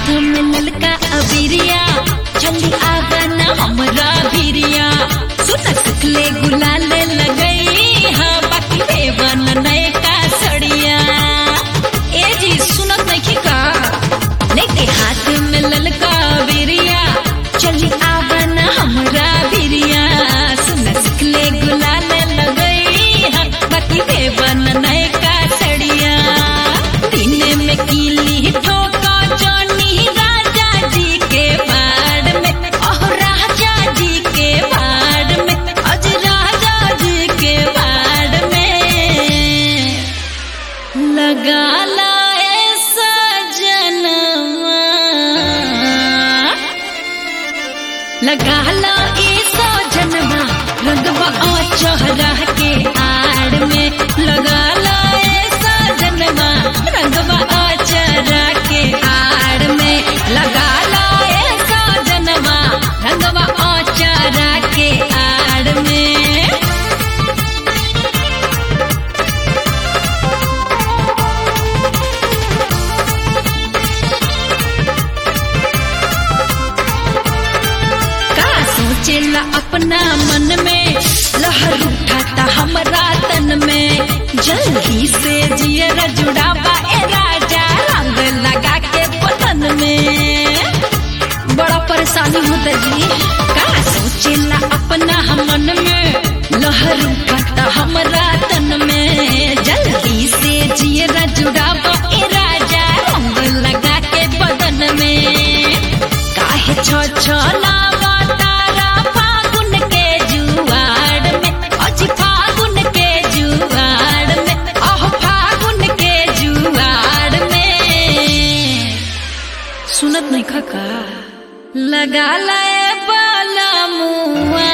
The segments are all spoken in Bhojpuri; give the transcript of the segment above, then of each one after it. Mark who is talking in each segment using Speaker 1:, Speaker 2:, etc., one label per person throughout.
Speaker 1: हाथ में ललका अबीरिया जल्दी आगना हमरा भिरिया सुन सुखले गुलाले लगई हाँ बाकी देवन नए का सड़िया ए जी सुनत नहीं का लेके हाथ में ललका अबीरिया जल्दी आगना हमरा भिरिया सुन सुखले गुलाले लगई हाँ बाकी देवन नए का सड़िया दिन में कीली ठोका जानी राजा जी के बाड़ में ओह राजा जी के बाड़ में अज राजा जी के बाड़ में लगा लाए सजनवा लगा लाए सजनवा रंगवा और चेहरा के आड़ में लगा लाए सजनवा रंगवा और चेहरा के आड़ में लगा लाए सजनवा रंगवा और चेहरा के आड़ में का सोचेला अपना मन में लहर उठाता हमरा तन में जल्दी से जियरा जुड़ावा ए राजा रंग लगा के बदन में बड़ा परेशानी होता जी का सोचेला अपना मन में लहर उठाता हमरा तन में जल्दी से जियरा जुड़ावा ए राजा रंग लगा के बदन में काहे छछलावा तारा फागुन के जुआड़ में अजी फागुन के जुआड़ में ओह फागुन के जुआड़ में सुनत नहीं खका लगा लाए बालमुआ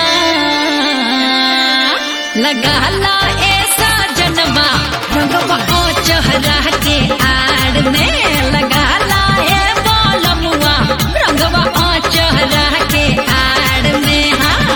Speaker 1: लगा लाए सजनवा रंगवा ओ चेहरा के आड़ में लगा लाए बालमुआ रंगवा ओ चेहरा के आड़ में हाँ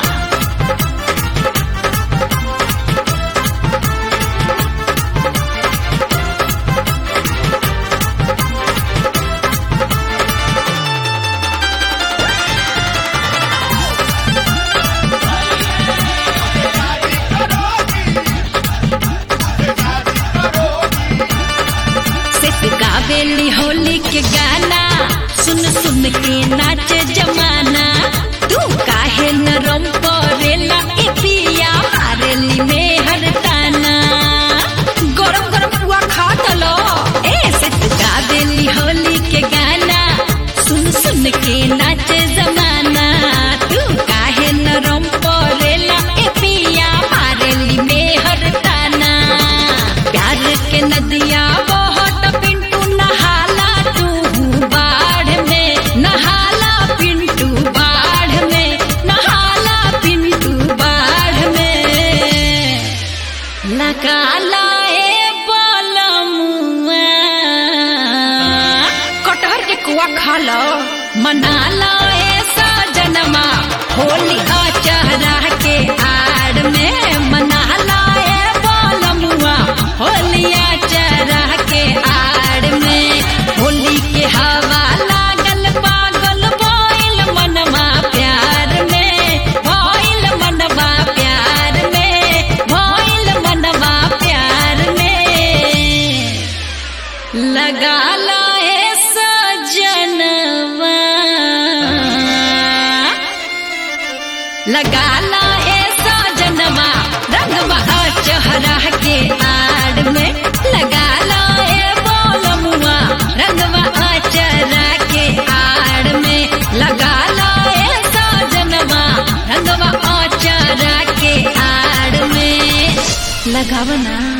Speaker 1: गावेली होली के गाना सुन सुन के नाचे जमाना तू काहे नरम परेला ए पिया मारेली में हर ताना गरम गरम पुआ खा तलो ऐसे तू गावेली होली के गाना सुन सुन के नाचे जमाना तू काहे नरम परेला ए पिया मारेली में हर ताना प्यार के नदिया बहुत पिंटू नहाला तू बाढ़ में नहाला पिंटू बाढ़ में नहाला पिंटू बाढ़ में लगा लाए बालमुआ कटहर के कुआ खा लो मना लाए सजनमा होली आ चेहरा के आड़ में मना लाए बालमुआ होली आ चेहरा के आड़ में होली के हवा लागल पागल भइल मनवा प्यार में भइल मनवा प्यार में भइल मनवा प्यार में लगा लाए सजनवा लगा लाए सजनवा रंगवा और चेहरा के आड़ में लगा लाए बालमुआ रंगवा और चेहरा के आड़ में लगा लाए सजनवा रंगवा और चेहरा के आड़ में लगावना।